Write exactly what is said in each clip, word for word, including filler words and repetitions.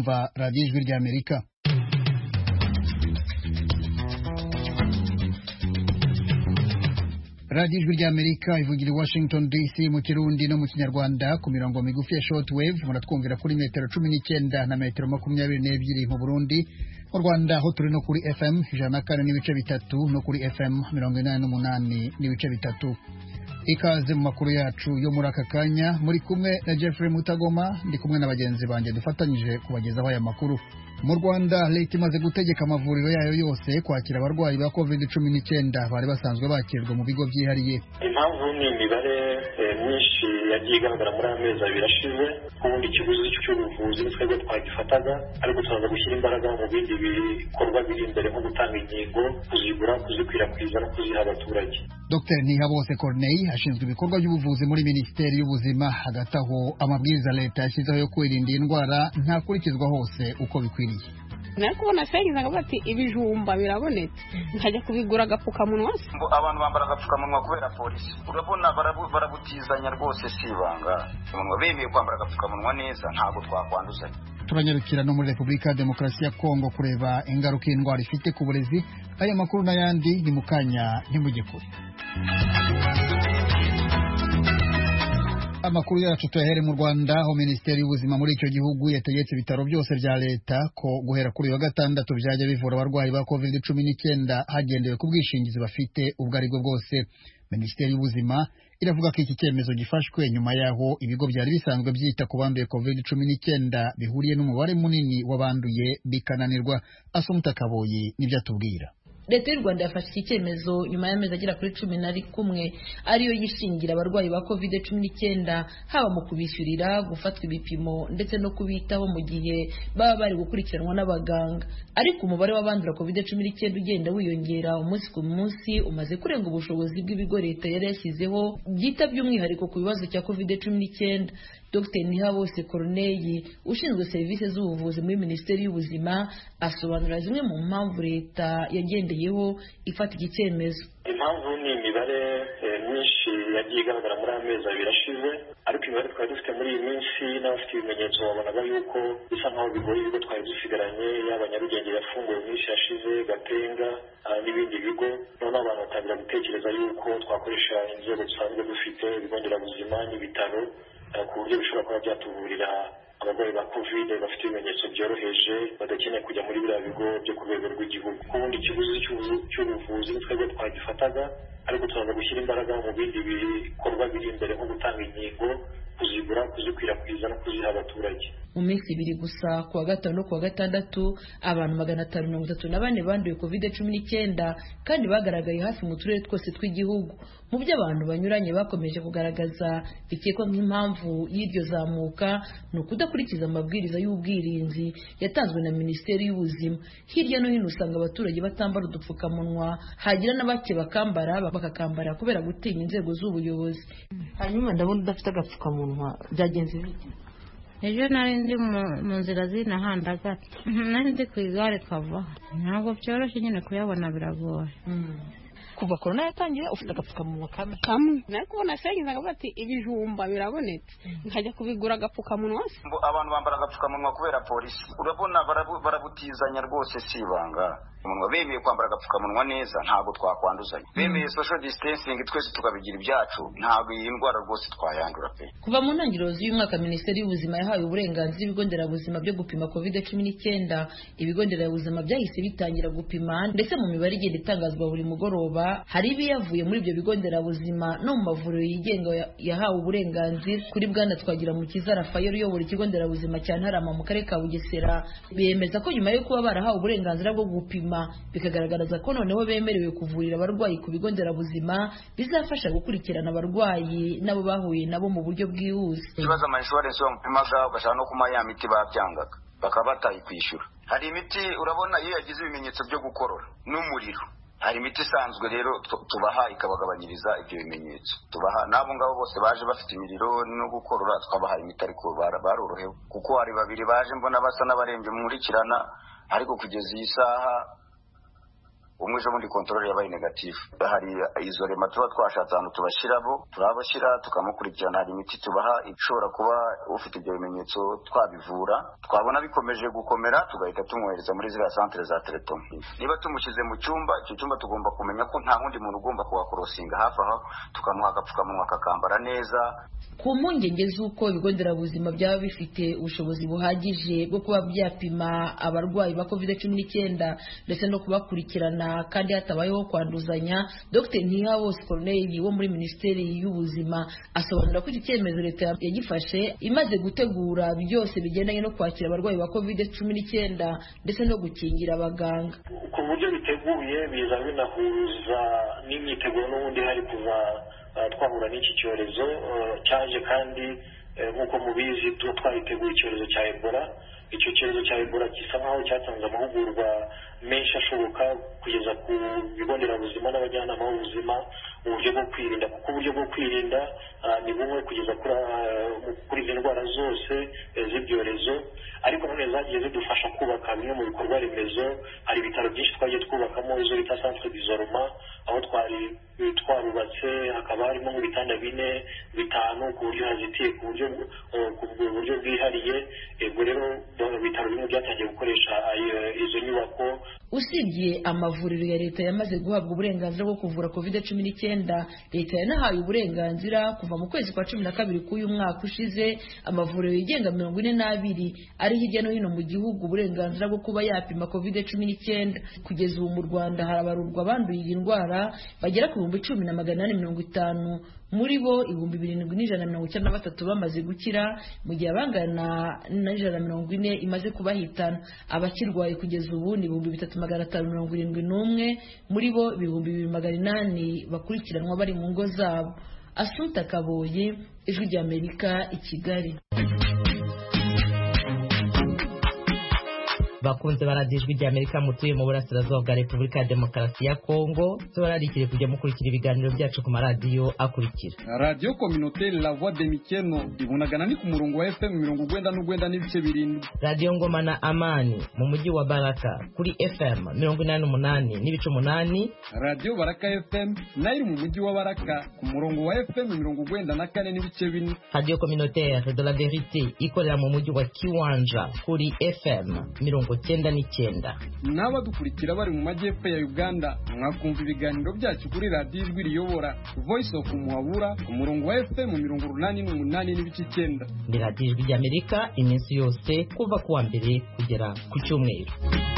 kumva radiyo ijwi ry'Amerika. radiyo ijwi ry'Amerika ivugira i Washington D C mu Kirundi no mu Kinyarwanda ku mirongo migufi ya shortwave, muratwumvira kuri metero cumi n'icyenda na metero makumyabiri n'ebyiri mu Burundi. Mu Rwanda ho turi no kuri F M ijana na kane n'ibice bitatu no kuri F M mirongo inani n'umunani n'ibice bitatu. Ikaze mu makuru yacu yo muri aka kanya, muri kumwe na Jeffrey Mutagoma, ndi kumwe na bagenzi banjye dufatanyije kubagezaho aya makuru. Mu Rwanda leta imaze gutegeka amavuriro yayo yose kwakira abarwayi ba covid cumi n'icyenda bari basanzwe bakirwa mu bigo byihariye. Impamvu ni imibare myinshi yagiye igaragara muri amezi abiri ashize, ubundi ikiguzi cy'ubuvuzi twebwe twagifataga, ariko tuzaza gushyira imbaraga mu bindi bikorwa biri imbere nko gutanga inkingo, kuzigura, kuzikwirakwiza no kuziha abaturage. Dr Ntihabose Corneille ashinzwe ibikorwa by'ubuvuzi muri Minisiteri y'Ubuzima. Hagati aho amabwiriza leta yashyizeho yo kwirinda iyi ndwara ntakurikizwa hose uko bikwiriye. Nari kubona sengiza ngo bati ibijumba birabonetse nkajya kubigura agapfukamunwa. Abantu bambara agapfukamunwa kubera polisi, urabona barabutizanya rwose si ibanga. Umuntu bemeye kwambara agapfukamunwa neza ntabwo twakwanduzanya. Turanyarukira no muri Repubulika ya Demokarasi ya Kongo kureba ingaruka indwara ifite ku burezi. Aya makuru n'ayandi ni mu kanya ntimujye kure. Amakuru yacu tuyahere mu Rwanda, aho Minisiteri y'Ubuzima muri icyo gihugu yategetse ibitaro byose bya leta ko guhera kuri uyu wa gatandatu byajya bivura abarwayi ba covid cumi n'icyenda hagendewe ku bwishingizi bafite ubwo aribwo bwose. Minisiteri y'Ubuzima iravuga ko iki cyemezo gifashwe nyuma yaho ibigo byari bisanzwe byita ku banduye covid cumi n'icyenda bihuriye n'umubare munini w'abanduye bikananirwa. Asumta Kaboyi nibyo atubwira. Leta y'u Rwanda yafashe iki cyemezo nyuma y'amezi agera kuri cumi na kumwe ariyo yishingira abarwayi ba covid cumi n'icyenda, haba mu kubishyurira, gufatwa ibipimo ndetse no kubitaho mu gihe baba bari gukurikiranwa n'abaganga. Ariko umubare w'abandura covid cumi n'icyenda ugenda wiyongera umunsi ku munsi, umaze kurenga ubushobozi bw'ibigo leta yari yashyizeho byita by'umwihariko ku bibazo cya covid cumi n'icyenda. Dr Ntihabose Corneille ushinzwe serivisi z'ubuvuzi muri Minisiteri y'Ubuzima asobanura zimwe mu mpamvu leta yagendeyeho ifata iki cyemezo. Impamvu ni imibare myinshi yagiye igaragara muri amezi abiri ashize, ariko imibare twari dufite muri iyi minsi n'abafite ibimenyetso babonaga yuko bisa nkaho bigoye ibigo twari dusigaranye, yaba Nyarugenge yafunguwe myinshi yashize, Gatenga n'ibindi bigo. Noneho abantu batangira gutekereza yuko twakoresha inzego dusanzwe dufite, ibigo nderabuzima n'ibitaro, ku buryo bishobora kuba byatuvurira abarwayi ba covid bafite ibimenyetso byoroheje badakeneye kujya muri biriya bigo byo ku rwego rw'igihugu. Ubundi ikiguzi cy'ubuvuzi twebwe twagifataga, ariko tuzaza gushyira imbaraga mu bindi bikorwa biri imbere nko gutanga inkingo, kuzigura, kuzikwirakwiza no kuziha abaturage. Mu minsi ibiri gusa, kuwa gatanu no kuwa gatandatu, abantu magana atanu mirongo itatu na bane banduye covid cumi n'icyenda kandi bagaragaye hafi mu turere twose tw'igihugu. Mu byo abantu banyuranye bakomeje kugaragaza bikekwa nk'impamvu y'iryo zamuka ni ukudakurikiza amabwiriza y'ubwirinzi yatanzwe na Minisiteri y'Ubuzima. Hirya no hino usanga abaturage batambara udupfukamunwa, hagira n'abake bakambara bakakambara kubera gutinya inzego z'ubuyobozi. Hanyuma ndabona udafite agapfukamunwa byagenze bite? Ejo nari ndi mu nzira z'inahanda gato, nari ndi ku igare kava, ntabwo byoroshye nyine kuyabona, biragoye. Kuva corona yatangira ufite agapfukamunwa kamwe kamwe. Nari kubona sengiza ngo bati ibijumba birabonetse nkajya kubigura agapfukamunwa. Abantu bambara agapfukamunwa kubera polisi, urabona barabutizanya rwose si ibanga. Umuntu bemeye kwambara agapfukamunwa neza ntabwo twakwanduzanya. Bemeye social distancing twese tukabigira ibyacu, ntabwo iyi ndwara rwose twayandura pe. Kuva mu ntangiriro z'uyu mwaka Minisiteri y'Ubuzima yahaye uburenganzira ibigo nderabuzima byo gupima covid cumi n'icyenda. Ibigo nderabuzima byahise bitangira gupima, ndetse mu mibare igenda itangazwa buri mugoroba hari ibiyavuye muri ibyo bigo nderabuzima no mu mavuriro yigenga yahawe uburenganzira. Kuri Bwana Twagiramukiza Raphael uyobora ikigo nderabuzima cya Ntarama mu karere ka Bugesera, bemeza ko nyuma yo kuba barahawe uburenganzira bwo gupima bikagaragaza ko noneho bemerewe kuvurira abarwayi ku bigo nderabuzima, bizafasha gukurikirana abarwayi nabo bahuye nabo mu buryo bwihuse. Ikibazo ama insurance bamupimaga ugashaka no kuma ya miti babyangaga bakaba batayikwishyura. Hari imiti urabona iyo yagize ibimenyetso byo gukorora n'umuriro, hari imiti isanzwe rero tubaha ikabagabanyiriza ibyo bimenyetso. Tubaha nabo ngabo bose baje bafite imiriro no gukorora, twabaha imiti ariko barorohewe, kuko hari babiri baje mbona basa n'abarembye murikirana, ariko kugeza iyi saha umwe ejo bundi controle yabaye negative. Hari izo rema tuba twashatse ahantu tubashyirabo turabashyira tukamukurikirana, hari imiti tubaha ishobora kuba ufite ibyo bimenyetso twabivura, twabona bikomeje gukomera tugahita tumwohereza muri ziriya centre za traitement. Niba tumushyize mu cyumba, icyo cyumba tugomba kumenya ko nta wundi muntu ugomba kuhakorosinga hafi aho, tukamuha agapfukamunwa kakambara neza. Ku mpungenge z'uko ibigo nderabuzima byaba bifite ubushobozi buhagije bwo kuba byapima abarwayi ba covid cumi n'icyenda ndetse no kubakurikirana kandi hatabayeho kwanduzanya, Dr Ntihabose Corneille wo muri Minisiteri y'Ubuzima asobanura ko iki cyemezo leta yagifashe imaze gutegura byose bigendanye no kwakira abarwayi ba covid cumi n'icyenda ndetse no gukingira abaganga. Ku buryo biteguye biza binahuza n'imyiteguro n'ubundi hari kuva twahura n'iki cyorezo cyaje kandi nk'uko mubizi twabiteguye icyorezo cya Ebola. Icyo cyorezo cya Ebola gisa nkaho cyatanze amahugurwa menshi ashoboka kugeza ku bigo nderabuzima n'abajyanama b'ubuzima uburyo bwo kwirinda, kuko uburyo bwo kwirinda ni bumwe kugeza kuri izi ndwara zose z'ibyorezo, ariko none zagiye zidufasha kubaka bimwe mu bikorwa remezo. Hari ibitaro byinshi twagiye twubakamo izo bita centre d'isolement, aho twari twarubatse hakaba harimo nk'ibitanda bine bitanu ku buryo hazitiye ku buryo ku buryo bwihariye. Ubwo rero ibitaro bimwe byatangiye gukoresha izo nyubako. Usibye amavuriro ya leta yamaze guhabwa uburenganzira bwo kuvura covid cumi n'icyenda, leta yanahaye uburenganzira kuva mu kwezi kwa cumi na kabiri k'uyu mwaka ushize amavuriro yigenga mirongo ine n'abiri ari hirya no hino mu gihugu uburenganzira bwo kuba yapima covid cumi n'icyenda. Kugeza ubu mu Rwanda harabarurwa abanduye iyi ndwara bagera ku bihumbi cumi na magana ane mirongo itanu, muri bo ibihumbi birindwi n'ijana na mirongo icyenda na batatu bamaze gukira, mu gihe abangana n'ijana na mirongo ine imaze kubahitana. Abakirwaye kugeza ubu ni ibihumbi bitatu magana atanu mirongo irindwi n'umwe, muri bo ibihumbi bibiri magana inani bakurikiranwa bari mu ngo zabo. Assumpta Kaboye, Ijwi ry'Amerika, i Kigali. bakunze baradijwe rya Amerika mutuye mu burasirazuba bwa Repubulika ya Demokarasi ya Kongo, turarikire kujya mukurikira ibiganiro byacu ku maradiyo akurikira: Radio Communautaire La Voix de Mikeno ibunagana ni ku murongo wa F M mirongo urwenda n'urwenda n'ibice birindwi. Radio Ngoma na Amani mu mujyi wa Baraka kuri F M mirongo inani n'umunani n'ibice umunani. Radio Baraka F M nayo mu mujyi wa Baraka ku murongo wa F M mirongo urwenda na kane n'ibice bine. Radio Communautaire de la Vérité ikorera mu mujyi wa Kiwanja kuri F M mirongo cyenda n'icyenda. N'abadukurikira bari mu majyepfo ya Uganda mwakumva ibiganiro byacu kuri Radio Ijwi Riyobora Voice of Muhabura ku murongo wa F M mirongo urunani n'umunani n'ibice icyenda. Ni Radio Ijwi ry'Amerika iminsi yose kuva kuwa mbere kugera ku cyumweru.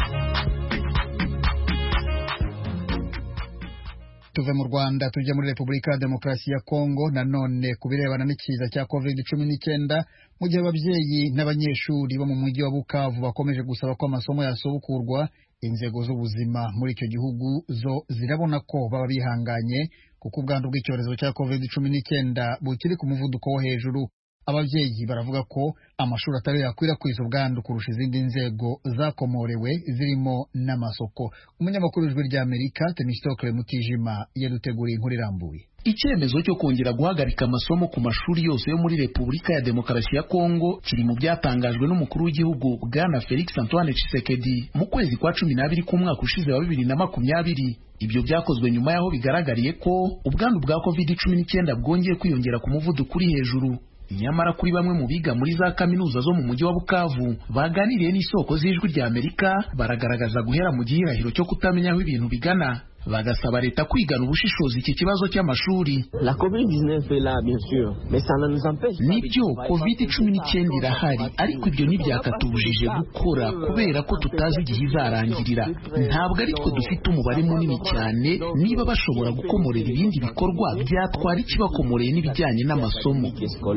Tuve mu Rwanda tujya muri Repubulika ya Demokarasi ya Kongo nanone kubirebana n'ikiza cya covid cumi n'icyenda, mu gihe ababyeyi n'abanyeshuri bo mu mujyi wa Bukavu bakomeje gusaba ko amasomo yasubukurwa. Inzego z'ubuzima muri icyo gihugu zo zirabona ko baba bihanganye kuko ubwandu bw'icyorezo cya covid cumi n'icyenda bukiri ku muvuduko wo hejuru. Ababyeyi baravuga ko amashuri atari yakwirakwiza ubwandu kurusha izindi nzego zakomorewe zirimo n'amasoko. Umunyamakuru w'Ijwi ry'Amerika Temistokle Mutijima yaduteguriye inkuru irambuye. Icyemezo cyo kongera guhagarika amasomo ku mashuri yose yo muri Repubulika ya Demokarasi ya Kongo kiri mu byatangajwe n'umukuru w'igihugu Bwana Felix Antoine Tshisekedi mu kwezi kwa cumi n'abiri k'umwaka ushize wa bibiri na makumyabiri. Ibyo byakozwe nyuma yaho bigaragariye ko ubwandu bwa covid cumi n'icyenda bwongeye kwiyongera ku muvuduko uri hejuru. Nyamara kuri bamwe mu biga muri za kaminuza zo mu mujyi wa Bukavu baganiriye n'isoko z'Ijwi ry'Amerika baragaragaza guhera mu gihirahiro cyo kutamenya aho ibintu bigana, bagasaba leta kwigana ubushishozi iki kibazo cy'amashuri. La covid dix-neuf est là bien sûr, mais ça ne nous empêche. Nibyo covid cumi n'icyenda irahari, ariko ibyo ntibyakatubujije gukora kubera ko tutazi igihe izarangirira. Ntabwo ari twe dufite umubare munini cyane, niba bashobora gukomorera ibindi bikorwa byatwara ikibakomoreye n'ibijyanye n'amasomo.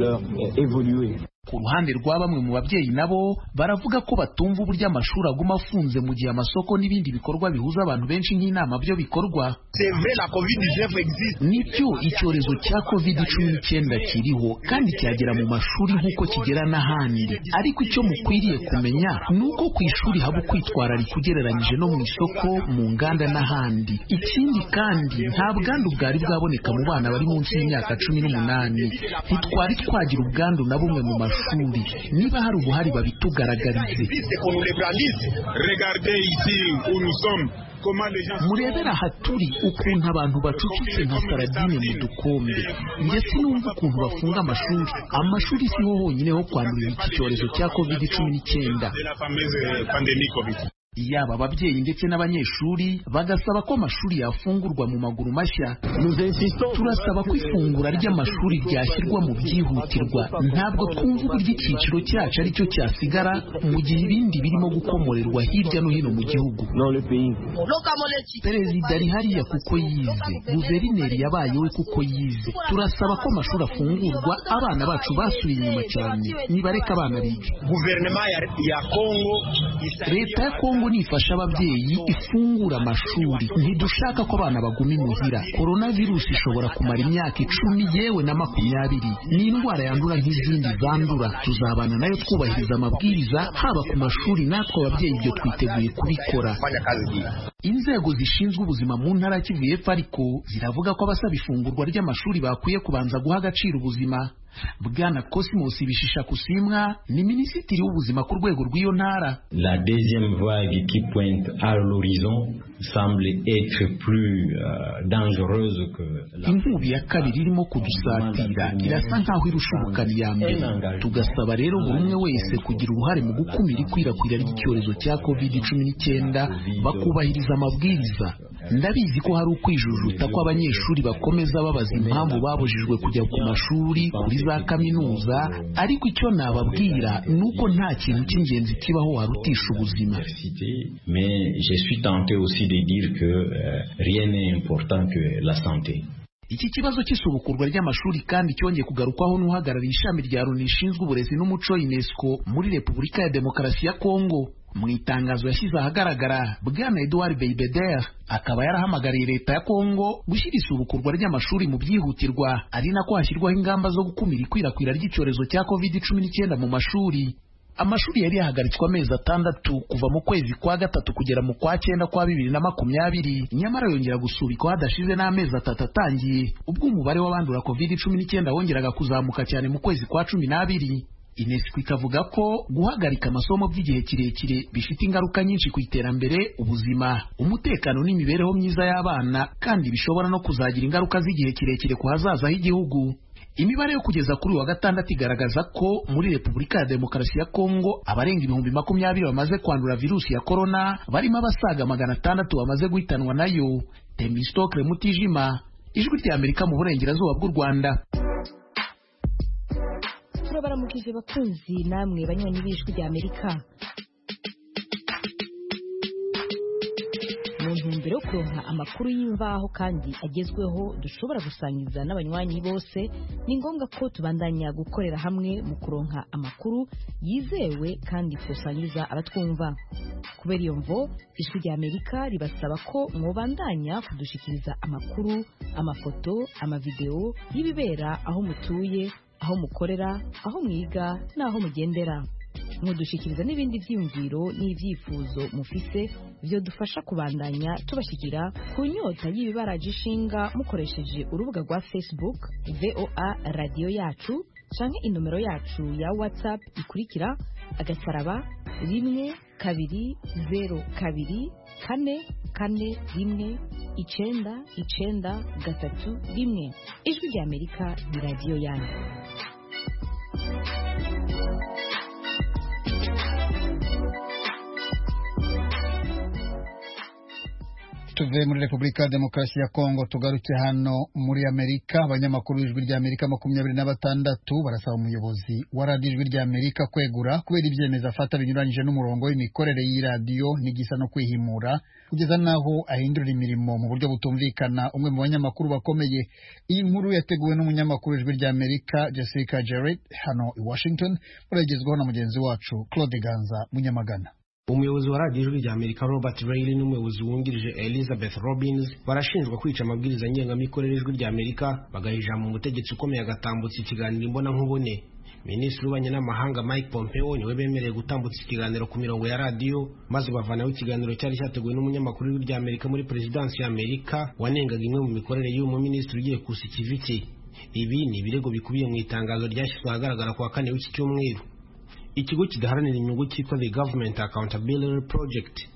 Ku ruhande rwa bamwe mu babyeyi nabo baravuga ko batumva uburyo amashuri aguma afunze mu gihe amasoko n'ibindi bikorwa bihuza abantu benshi nk'inama byo bikorwa. Nibyo icyorezo cya covid cumi n'icyenda kiriho kandi cyagera mu mashuri nk'uko kigera n'ahandi, ariko icyo mukwiriye kumenya ni uko ku ishuri haba kwitwararika ugereranyije no mu isoko, mu nganda n'ahandi. Ikindi kandi nta bwandu bwari bwaboneka mu bana bari munsi y'imyaka cumi n'umunani. Ntitwari twagira ubwandu na bumwe mu mashuri. Niba hari ubuhari babitugaragarize. murebera haturi ukuntu abantu bacucitse nka saradine mu dukombe ndetse n'umva ukuntu bafunga amashuri amashuri siho honyine ho kwandurira iki cyorezo cya covid cumi n'icyenda. Yaba ababyeyi ndetse n'abanyeshuri bagasaba ko amashuri yafungurwa mu maguru mashya. Turasaba ko ifungura ry'amashuri ryashyirwa mu byihutirwa. Ntabwo twumva uburyo icyiciro cyacu ari cyo cyasigara mu gihe ibindi birimo gukomorerwa hirya no hino mu gihugu. Perezida ari hariya kuko yize, guverineri yabayewe kuko yize. Turasaba ko amashuri afungurwa, abana bacu basubiye inyuma cyane, nibareka abana bige. Leta ya Kongo nifasha ababyeyi ifungura amashuri. Ntidushaka ko abana baguma imuhira. Coronavirus ishobora kumara imyaka icumi yewe na makumyabiri. Ni indwara yandura nk'izindi zandura. Tuzabana nayo twubahiriza amabwiriza haba ku mashuri, natwe ababyeyi ibyo twiteguye kubikora. Inzego zishinzwe ubuzima mu ntara ya Kivu y'Epfo ariko ziravuga ko abasaba ifungurwa ry'amashuri bakwiye kubanza guha agaciro ubuzima. Bwana Cosmos Bishisha Kusimwa ni minisitiri w'ubuzima ku rwego rw'iyo ntara. La deuxième vague qui pointe à l'horizon semble être plus uh, dangereuse que la. Inkubi ya kabiri irimo kudusatira irasa nkaho irusha ubukana iya mbere. Tugasaba rero buri umwe wese kugira uruhare mu gukumira ikwirakwira ry'icyorezo cya covid cumi n'icyenda bakubahiriza amabwiriza. Ndabizi ko hari ukwijujuta ko abanyeshuri bakomeza babaza impamvu babujijwe kujya ku mashuri kuri za kaminuza, ariko icyo nababwira nuko nta kintu cy'ingenzi kibaho warutisha ubuzima. Mais je suis tenté aussi de dire que euh, rien n'est important que la santé. Iki kibazo cy'isubukurwa ry'amashuri kandi cyongeye kugarukwaho n'uhagarariye ishami rya Loni rishinzwe uburezi n'umuco UNESCO muri Repubulika ya Demokarasi ya Kongo. Mu itangazo yashyize ahagaragara, Bwana Edouard Beibeder akaba yarahamagariye leta ya Kongo gushyira isubukurwa ry'amashuri mu byihutirwa, ari nako hashyirwaho ingamba zo gukumira ikwirakwira ry'icyorezo cya covid cumi n'icyenda mu mashuri. Amashuri yari yahagaritswe amezi atandatu kuva mu kwezi kwa gatatu kugera mu kwa cyenda kwa bibiri na makumyabiri, nyamara yongera gusubikwa hadashize n'amezi atatu atangiye, ubwo umubare w'abandura covid cumi n'icyenda wongeraga kuzamuka cyane mu kwezi kwa cumi n'abiri. UNESCO ikavuga ko guhagarika amasomo by'igihe kirekire bifite ingaruka nyinshi ku iterambere, ubuzima, umutekano n'imibereho myiza y'abana, kandi bishobora no kuzagira ingaruka z'igihe kirekire ku hazaza h'igihugu. Imibare yo kugeza kuri wa gatandatu igaragaza ko muri Repubulika ya Demokarasi ya Kongo abarenga ibihumbi makumyabiri bamaze kwandura virusi ya corona, barimo abasaga magana atandatu bamaze guhitanwa nayo. Temistokle Mutijima, Ijwi rya Amerika mu burengerazuba bw'u Rwanda. Turabaramukije bakunzi namwe banywanyi b'Ijwi rya Amerika. Mu ntumbero yo kuronka amakuru y'imvaho kandi agezweho dushobora gusangiza n'abanywanyi bose, ni ngombwa ko tubandanya gukorera hamwe mu kuronka amakuru yizewe kandi kusangiza abatwumva. Kubera iyo mvo, Ijwi rya Amerika ribasaba ko mwobandanya kudushikiriza amakuru, amafoto, amavideo y'ibibera aho mutuye, aho mukorera, aho mwiga n'aho mugendera. Mudushikiriza n'ibindi byiyumviro n'ibyifuzo mufise byo dufasha kubandanya tubashikira ku nyota y'ibibaraje ishinga mukoresheje urubuga rwa Facebook V O A Radio Yacu canke inomero yacu ya WhatsApp ikurikira agasaraba rimwe kabiri zero kabiri kane kane rimwe icenda icenda gatatu rimwe. Ijwi rya Amerika ni radio yanyu. Tuve muri Repubulika ya Demokarasi ya Kongo tugaruke hano muri Amerika. Abanyamakuru b'Ijwi rya Amerika makumyabiri na batandatu barasaba umuyobozi wa radiyo Ijwi rya Amerika kwegura kubera ibyemezo afata binyuranyije n'umurongo w'imikorere y'iradiyo n'igisa no kwihimura kugeza naho ahindurira imirimo mu buryo butumvikana umwe mu banyamakuru bakomeye. Iyi nkuru yateguwe n'umunyamakuru w'Ijwi rya Amerika Jessica Jarrett hano i Washington, uragezwaho na mugenzi wacu Claude Ganza Munyamagana. Umuyobozi wa radiyo Ijwi rya Amerika Robert Reilly n'umuyobozi wungirije Elizabeth Robbins barashinjwa kwica amabwiriza ngengamikorere y'Ijwi rya Amerika bagahija mu mutegetsi ukomeye agatambutsa ikiganiro imbona nkubone. Minisitiri w'Ububanyi n'Amahanga Mike Pompeo niwe bemereye gutambutsa ikiganiro ku mirongo ya radiyo, maze bavanaho ikiganiro cyari cyateguwe n'umunyamakuru w'Ijwi rya Amerika muri Presidansi ya Amerika wanengaga imwe mu mikorere y'uwo minisitiri ugiye kusa ikiviti. Ibi ni ibirego bikubiye mu itangazo ryashyizwe ahagaragara ku wa kane w'iki cyumweru. Ikigo kidaharanira inyungu cyitwa The Government Accountability Project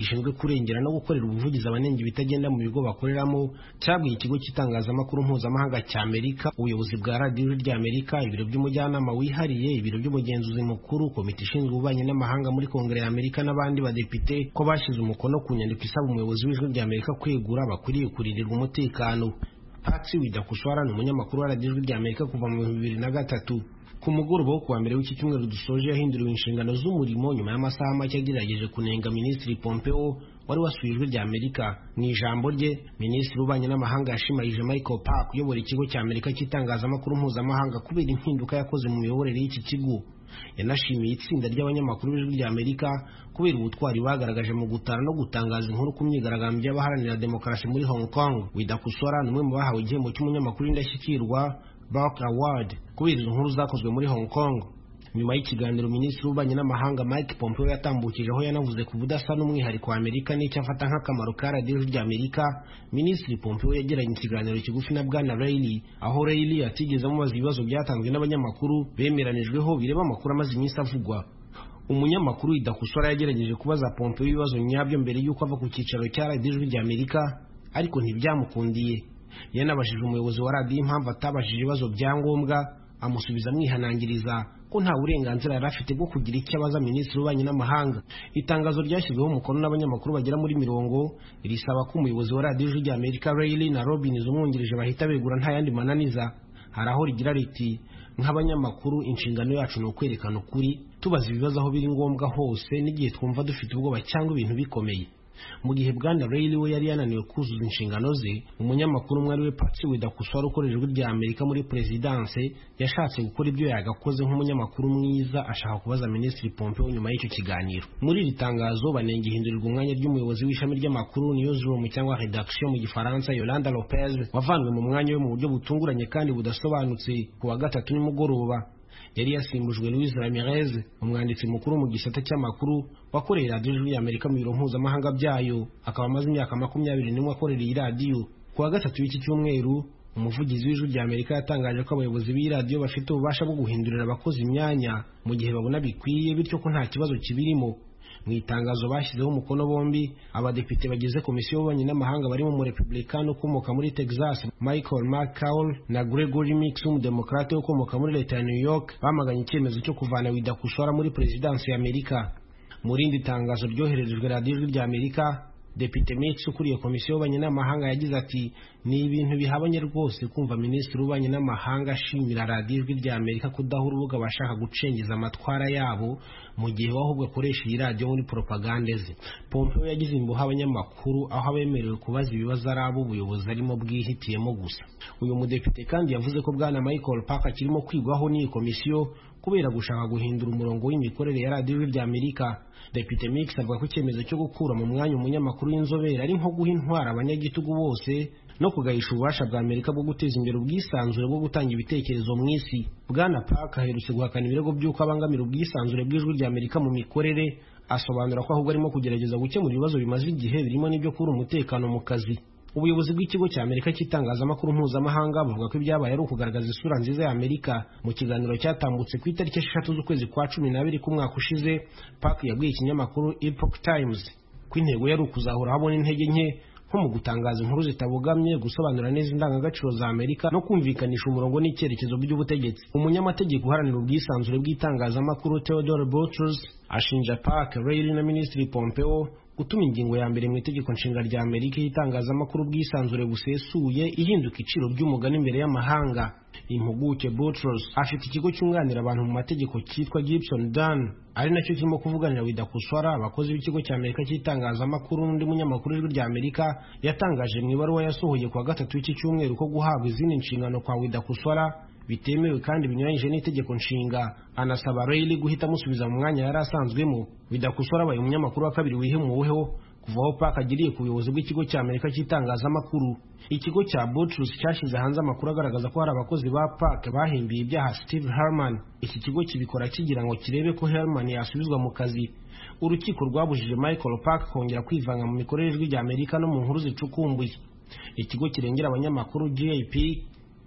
gishinzwe kurengera no gukorera ubuvugizi abanenga ibitagenda mu bigo bakoreramo cyabwiye ikigo cy'itangazamakuru mpuzamahanga cya Amerika, ubuyobozi bwa radiyo rya Amerika, ibiro by'umujyanama wihariye, ibiro by'umugenzuzi mukuru, komite ishinzwe ububanyi n'amahanga muri Kongere ya Amerika n'abandi badepite ko bashyize umukono ku nyandiko isaba umuyobozi w'ijwi rya Amerika kwegura bakwiriye kurindirwa umutekano. Patsy Widakuswara ni umunyamakuru wa radiyo rya Amerika kuva mu bihumbi bibiri na gatatu. Ku mugoroba wo kuwa mbere w'iki cyumweru dusoje yahinduriwe inshingano z'umurimo nyuma y'amasaha make yagerageje kunenga Minisitiri Pompeo wari wasuye ijwi rya Amerika. Mu ijambo rye, Minisitiri w'ububanyi n'amahanga yashimayije Michael Park uyobora ikigo cya Amerika cy'itangazamakuru mpuzamahanga kubera impinduka yakoze mu miyoborere y'iki kigo. Yanashimiye itsinda ry'abanyamakuru b'ijwi rya Amerika kubera ubutwari bagaragaje mu gutara no gutangaza inkuru ku myigaragambyo y'abaharanira demokarasi muri Hong Kong. Widakuswara ni umwe mu bahawe igihembo cy'umunyamakuru w'indashyikirwa Bok Award kubera izo nkuru zakozwe muri Hong Kong. Nyuma y'ikiganiro, Minisitiri w'ububanyi n'amahanga Mike Pompeo yatambukije aho yanavuze ku budasa n'umwihariko wa Amerika n'icyo afata nk'akamaro ka radiyo rya Amerika. Minisitiri Pompeo yagiranye ikiganiro kigufi na Bwana Riley, aho Riley atigeze amubaza ibibazo byatanzwe n'abanyamakuru bemeranijweho bireba amakuru amaze iminsi avugwa. Umunyamakuru Widakuswara yagerageje kubaza Pompeo ibibazo nyabyo mbere y'uko ava ku cyicaro cya radiyo rya Amerika, ariko ntibyamukundiye. Yanabajije umuyobozi wa radiyo impamvu atabajije ibibazo bya ngombwa, amusubiza amwihanangiriza ko nta burenganzira yari afite bwo kugira icyo abaza Minisitiri w'ububanyi n'amahanga. Itangazo ryashyizweho umukono n'abanyamakuru bagera muri mirongo risaba ko umuyobozi wa radiyo rya Amerika Riley na Robbins umwungirije bahita begura nta yandi mananiza. Hari aho rigira riti, nk'abanyamakuru inshingano yacu ni ukwerekana ukuri, tubaza ibibazo aho biri ngombwa hose n'igihe twumva dufite ubwoba cyangwa ibintu bikomeye. Mu gihe Bwana Riley we yari yananiwe kuzuza inshingano ze, umunyamakuru umwe ari we Patsy Widakuswara ukorera ijwi rya Amerika muri Perezidanse yashatse gukora ibyo yagakoze nk'umunyamakuru mwiza, ashaka kubaza Minisitiri Pompeo nyuma y'icyo kiganiro. Muri iri tangazo banenga ihindurirwa umwanya ry'umuyobozi w'ishami ry'amakuru newsroom cyangwa redaction mu gifaransa Yolanda Lopez, wavanwe mu mwanya we mu buryo butunguranye kandi budasobanutse ku wa gatatu nimugoroba. Yari yasimbujwe Luis Ramirez, umwanditsi mukuru mu gisata cy'amakuru wakoreye radiyo ya Amerika mu biro mpuzamahanga byayo, akaba amaze imyaka makumyabiri n'imwe akorera iyi radiyo. Ku wa gatatu w'iki cyumweru, umuvugizi w'ijwi rya Amerika yatangaje ko abayobozi b'iyi radiyo bafite ububasha bwo guhindurira abakozi imyanya mu gihe babona bikwiye, bityo ko nta kibazo kibirimo. Mu itangazo bashyizeho umukono bombi, abadepite bagize komisiyo y'ububanyi n'amahanga barimo umurepublikani ukomoka muri Texas Michael McCaul na Gregory Meeks umudemokrate ukomoka muri leta ya New York bamaganye icyemezo cyo kuvana Widakuswara muri Perezidansi ya Amerika. Mu rindi tangazo ryoherejwe radiyo rya Amerika, Depite Meeks ukuriye komisiyo y'ububanyi n'amahanga yagize ati, ni ibintu bihabanye rwose kumva Minisitiri w'ububanyi n'amahanga ashimira radiyo rya Amerika kudaha urubuga bashaka gucengeza amatwara yabo mu gihe ahubwo akoresha iyi radiyo muri propaganda ze. Pompeo yagize imbuha abanyamakuru aho abemerewe kubaza ibibazo ari abo ubuyobozi arimo bwihitiyemo gusa. Uyu mudepite kandi yavuze ko Bwana Michael Park kirimo kwigwaho n'iyi komisiyo kubera gushaka guhindura umurongo w'imikorere ya radiyo rya Amerika. Depite Meeks avuga ko icyemezo cyo gukura mu mwanya umunyamakuru w'inzobere ari nko guha intwara abanyagitugu bose no kugahisha ububasha bwa Amerika bwo guteza imbere ubwisanzure bwo gutanga ibitekerezo mu isi. Bwana Park aherutse guhakana ibirego by'uko abangamira ubwisanzure bw'ijwi rya Amerika mu mikorere, asobanura ko ahubwo arimo kugerageza gukemura ibibazo bimaze igihe birimo n'ibyo kubura umutekano mu kazi. Ubuyobozi bw'ikigo cya Amerika cy'itangazamakuru mpuzamahanga buvuga ko ibyabaye ari ukugaragaza isura nziza ya Amerika. Mu kiganiro cyatambutse ku itariki eshatu z'ukwezi kwa cumi n'abiri k'umwaka ushize, Park yabwiye ikinyamakuru Epoch Times ko intego yari ukuzahura habona intege nke nko mu gutangaza inkuru zitabogamye, gusobanura neza indangagaciro za Amerika no kumvikanisha umurongo n'icyerekezo by'ubutegetsi. Umunyamategeko uharanira ubwisanzure bw'itangazamakuru Theodore Boutros ashinja Park, Riley na Minisitiri Pompeo gutuma ingingo ya mbere mu itegeko nshinga rya Amerika y'itangazamakuru bwisanzure busesuye ihinduka iciro ry'umugani imbere y'amahanga. Impuguke Boutros afite ikigo cyunganira abantu mu mategeko cyitwa Gibson Dunn, ari nacyo kirimo kuvuganira Widakuswara. Abakozi b'ikigo cya Amerika cy'itangazamakuru n'undi munyamakuru w'ijwi rya Amerika yatangaje mu ibaruwa yasohoye ku wa gatatu w'iki cyumweru ko guhabwa izindi nshingano kwa Widakuswara bitemewe kandi binyuranyije n'itegeko nshinga. Anasaba Riley guhita amusubiza mu mwanya yari asanzwemo. Widakuswara abaye umunyamakuru wa kabiri wihemuweho kuva aho Park agiriye ku buyobozi bw'ikigo cya Amerika cy'itangazamakuru. Ikigo cya Boutros cyashyize hanze amakuru agaragaza ko hari abakozi ba Park bahimbiye ibyaha Steve Herman. Iki kigo kibikora kigira ngo kirebe ko Herman yasubizwa mu kazi. Urukiko rwabujije Michael Park kongera kwivanga mu mikorere y'ijwi rya Amerika no mu nkuru zicukumbuye. Ikigo kirengera abanyamakuru G A P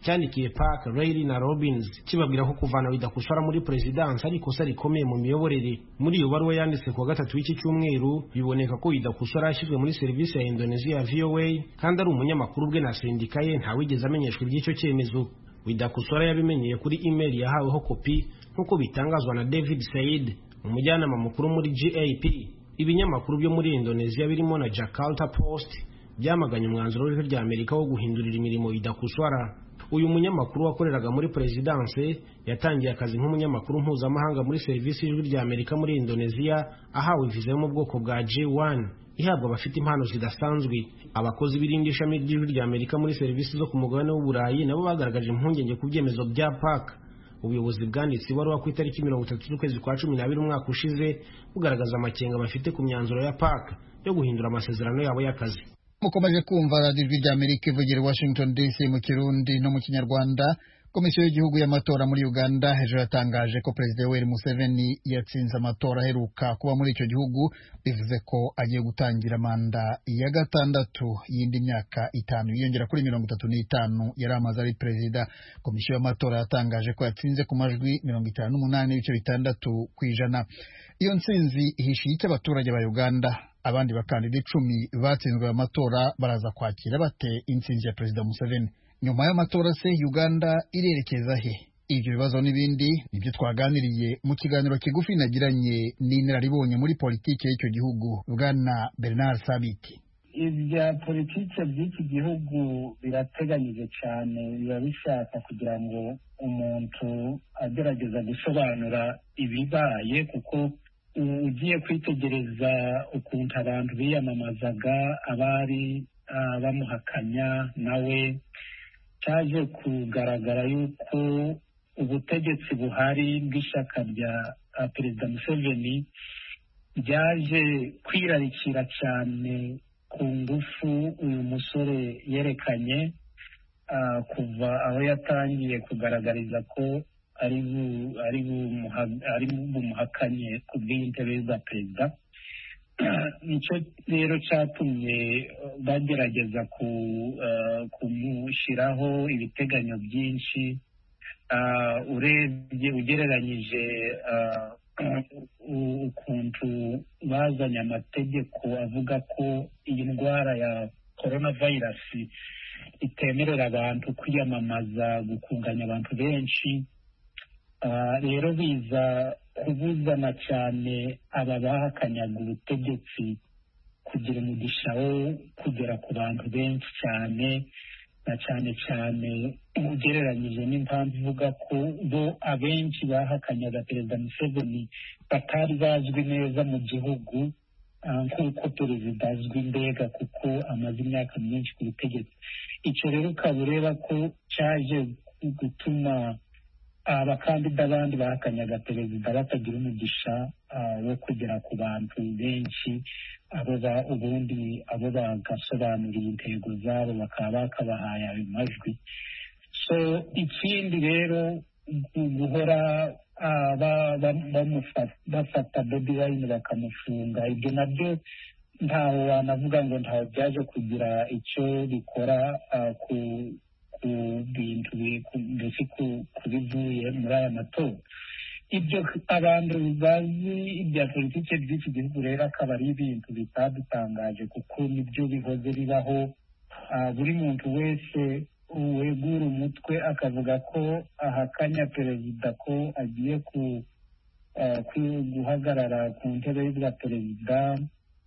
cyandikiye Park, Riley na Robbins kibabwira ko kuvana Widakuswara muri presidence ari ikosa rikomeye mu miyoborere. Muri iyo baruwa yanditse ku wa gatatu w'iki cyumweru biboneka ko Widakuswara yashyizwe muri serivisi ya Indonesia V O A kandi ari umunyamakuru bwe na sendika ye ntawigeze amenyeshwa iby'icyo cyemezo. Widakuswara yabimenyeye kuri email yahaweho kopi nk'uko bitangazwa na David Said, umujyanama mukuru muri G A P. Ibinyamakuru byo muri Indonesia birimo na Jakarta Post byamaganye umwanzuro w'ijwi rya Amerika wo guhindurira imirimo Widakuswara. Uyu munyamakuru wakoreraga muri presidence yatangiye akazi nk'umunyamakuru mpuzamahanga muri serivisi y'ijwi rya Amerika muri Indonesia, ahawe viza yo mu bwoko bwa J one ihabwa abafite impano zidasanzwe. Abakozi b'irindi shami ry'ijwi rya Amerika muri serivisi zo ku mugabane w'Uburayi nabo bagaragaje impungenge ku byemezo bya Park. Ubuyobozi bwanditse ibaruwa ku itariki mirongo itatu z'ukwezi kwa cumi n'abiri umwaka ushize bugaragaza amakenga bafite ku myanzuro ya Park yo guhindura amasezerano yabo y'akazi. Mukomeje kumva radiyo ijwi rya Amerika ivugira i Washington D C mu Kirundi no mu Kinyarwanda. Komisiyo y'igihugu y'amatora muri Uganda hejuru yatangaje ko Perezida Yoweri Museveni yatsinze amatora aheruka kuba muri icyo gihugu, bivuze ko agiye gutangira manda ya gatandatu y'indi myaka itanu yiyongera kuri mirongo itatu n'itanu yari amaze ari perezida. Komisiyo y'amatora yatangaje ko yatsinze ku majwi mirongo itanu n'umunani n'ibice bitandatu ku ijana. Iyo ntsinzi ihishiye icyo abaturage ba Uganda. Abandi bakandida icumi batsinzwe ayo matora baraza kwakira bate intsinzi ya Perezida Museveni. Nyuma y'amatora se Uganda irerekeza he? Ibyo bibazo n'ibindi nibyo twaganiriye mu kiganiro kigufi nagiranye n'inararibonye muri politiki y'icyo gihugu, Bwana Bernard Sabiti. Ibya politiki by'iki gihugu birateganyije cyane, biba bishaka kugira ngo umuntu agerageza gusobanura ibibaye, kuko ugiye kwitegereza ukuntu abantu biyamamazaga abari bamuhakanya nawe, cyaje kugaragara yuko ubutegetsi buhari bw'ishyaka rya Perezida Museveni byaje kwirarikira cyane ku ngufu uyu musore yerekanye kuva aho yatangiye kugaragariza ko ari ari bumuhakanye ku bw'intebe za perezida. Nicyo rero cyatumye bagerageza kumushyiraho ibiteganyo byinshi. Urebye ugereranyije ukuntu bazanye amategeko avuga ko iyi ndwara ya korona vayirasi itemerera abantu kwiyamamaza, gukunganya abantu benshi, rero biza kubuzana cyane aba bahakanyaga ubutegetsi kugira umugisha wo kugera ku bantu benshi cyane, na cyane cyane ugereranyije n'impamvu ivuga ko bo abenshi bahakanyaga Perezida Museveni batari bazwi neza mu gihugu nk'uko perezida azwi mbega, kuko amaze imyaka myinshi ku butegetsi. Icyo rero ukaba ureba ko cyaje gutuma abakandida abandi bahakanyaga perezida batagira umugisha wo kugera ku bantu benshi, abo ubundi abo bagasobanuriye intego zabo bakaba bakabahaye ayo majwi. So ikindi rero guhora bafata Bobi Wine bakamufunga, ibyo nabyo ntawe wanavuga ngo ntawe byaje kugira icyo bikora ku bintu mbese ku bivuye muri aya matora. Ibyo abantu bazi ibya politiki by'iki gihugu rero akaba ari ibintu bitadutangaje, kuko nibyo bihoze bibaho. Buri muntu wese wegura umutwe akavuga ko ahakanya perezida ko agiye guhagarara ku ntebe ya perezida,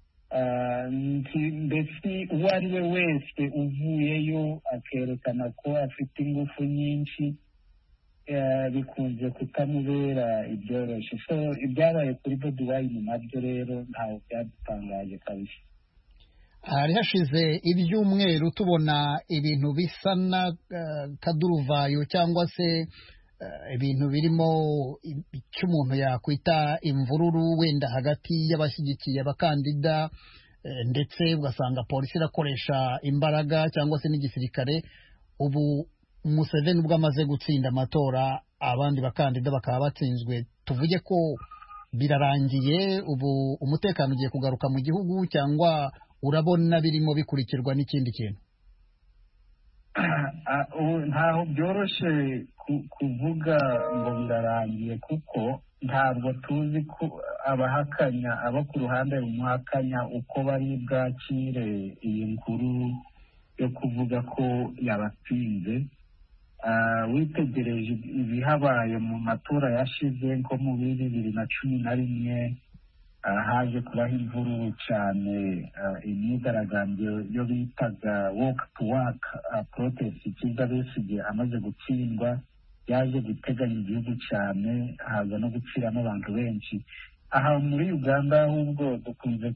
mbese uwo ari we wese uvuyeyo akerekana ko afite ingufu nyinshi, bikunze kutamubera ibyoroshye. So ibyabaye kuri Bobi Wine nabyo rero ntawe byadutangaje kabisa. Hari hashize ibyumweru tubona ibintu bisa na kaduruvayo cyangwa se ibintu birimo icyo umuntu yakwita imvururu wenda hagati y'abashyigikiye abakandida, ndetse ugasanga polisi irakoresha imbaraga cyangwa se n'igisirikare. Ubu Museveni ubwo amaze gutsinda amatora, abandi bakandida bakaba batsinzwe, tuvuge ko birarangiye, ubu umutekano ugiye kugaruka mu gihugu, cyangwa urabona birimo bikurikirwa n'ikindi kintu? ntaho byoroshye kuvuga ngo birarangiye kuko ntabwo tuzi ko abahakanya abo ku ruhande rumuhakanya uko bari bwakire iyi nkuru yo kuvuga ko yabatsinze. Witegereje ibihabaye mu matora yashize nko mu bibiri na cumi na rimwe haje kubaho imvururu cyane, imyigaragambyo yo bitaga walk to work protest. Kizza Besigye amaze gutsindwa yaje guteganya igihugu cyane, haza no guciramo abantu benshi. Aha muri Uganda ahubwo dukunze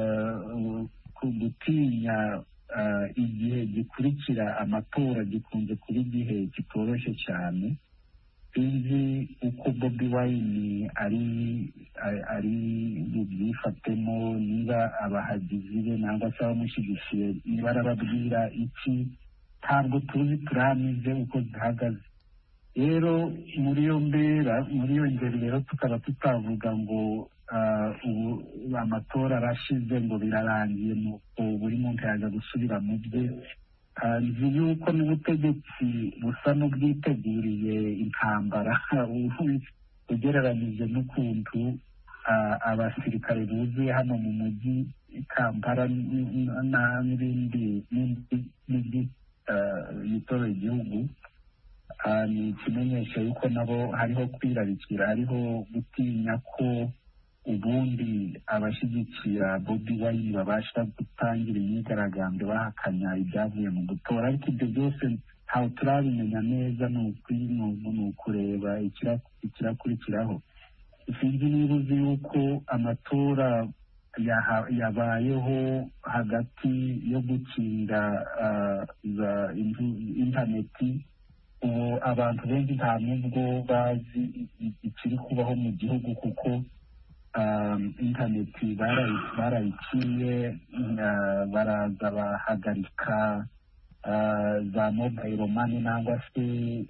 gutinya igihe gikurikira amatora gikunze kuba igihe kitoroshye cyane. Sinzi uko Bobi Wine ari ari bubyifatemo, niba abahagizi be nangwa se abamushyigikiye niba arababwira iki, ntabwo tuzi turamize uko zihagaze. Rero muri iyo mbera muri iyo ngeri rero tukaba tutavuga ngo ubu amatora arashize ngo birarangiye nuko buri muntu yaza gusubira mu bye. Nzi yuko n'ubutegetsi busa n'ubwiteguriye intambara ugereranyije n'ukuntu abasirikare buzuye hano mu mujyi Kampala n'ibindi n'ibindi yitoreye igihugu. Ni ikimenyesha yuko nabo hariho kwirarikira, hariho gutinya ko ubundi abashyigikira Bobi Wine babasha gutangira imyigaragambyo bahakanya ibyavuye mu gutora. Ariko ibyo byose ntawe turabimenya neza, ni ukureba ikirakurikiraho. Sinzi niba uzi yuko amatora yabayeho hagati yo gukinga za interineti. Ubu abantu benshi nta nubwo bazi ikiri kubaho mu gihugu kuko interineti barayiciye, baraza bahagarika za mobile money nangwa se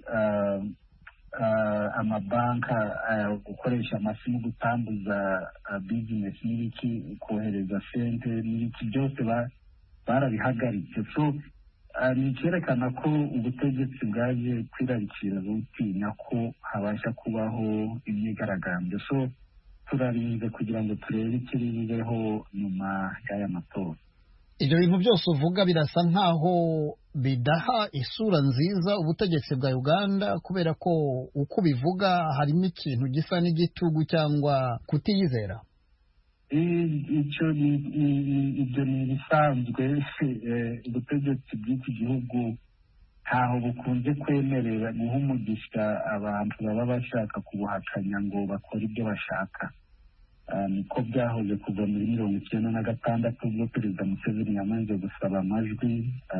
amabanka gukoresha amasimu gutambuza bizinesi n'ibiki, kohereza sente n'ibiki byose barabihagaritse. So ni icyerekana ko ubutegetsi bwaje kwirarikira butinya ko habasha kubaho imyigaragambyo. So turarinze kugira ngo turebe ikiri bibeho nyuma y'aya matora. Ibyo bintu byose uvuga birasa nkaho bidaha isura nziza ubutegetsi bwa Uganda, kubera ko uko bivuga harimo ikintu gisa n'igitugu cyangwa kutiyizera. Icyo ibyo ni ibisanzwe. Ubutegetsi bw'iki gihugu ntaho bukunze kwemerera guha umugisha abantu baba bashaka kubuhakanya ngo bakore ibyo bashaka. Niko byahoze kuva muri mirongo icyenda na gatandatu ubwo Perezida Museveni yamaze gusaba amajwi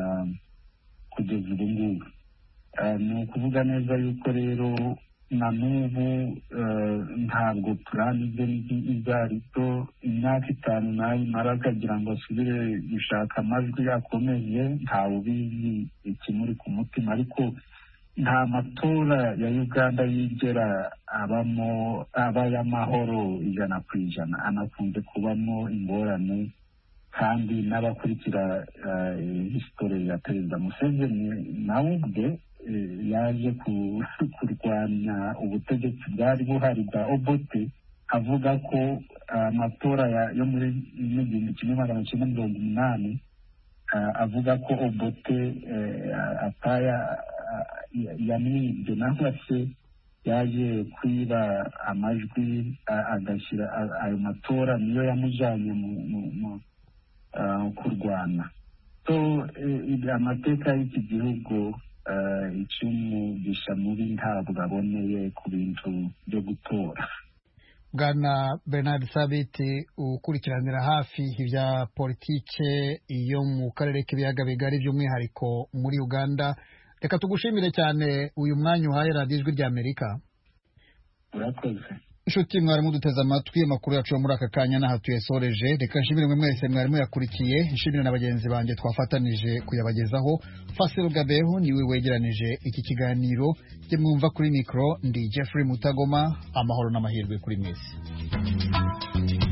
kugeza ubu ngubu. Ni ukuvuga neza yuko rero na n'ubu ntabwo turamize izo ari zo. Imyaka itanu nayimara akagira ngo asubire gushaka amajwi akomeye, ntawe ubizi ikimuri ku mutima. Ariko nta matora ya Uganda yigera abamo aba y'amahoro ijana ku ijana, anakunze kubamo ingorane. Kandi n'abakurikira history ya Perezida Museveni nawe ubwe yaje kurwanya ubutegetsi bwari buhari bwa Obote, avuga ko amatora yo muri igihumbi kimwe magana cyenda mirongo umunani, avuga ko Obote ataya yamwibye nangwa se yaje kwiba amajwi agashyira ayo matora niyo yamujyanye mu kurwana. So amateka y'iki gihugu icyumugisha mubi ntabwo aboneye ku bintu byo gutora. Bwana Bernard Sabiti, ukurikiranira hafi ibya politike iyo mu karere k'ibiyaga bigari by'umwihariko muri Uganda, reka tugushimire cyane uyu mwanya uhaye radiyo ijwi ry'Amerika. Urakoze. Inshuti mwari muduteze amatwi, amakuru yacu muri aka kanya n'aha tuyasoreje. Reka nshimire mwe mwese mwari muyakurikiye, nshimire na bagenzi banjye twafatanije kuyabagezaho. Fasil Gabeho niwe wegeranije iki kiganiro, jye mwumva kuri mikro ndi Jeffrey Mutagoma. Amahoro n'amahirwe kuri mwese.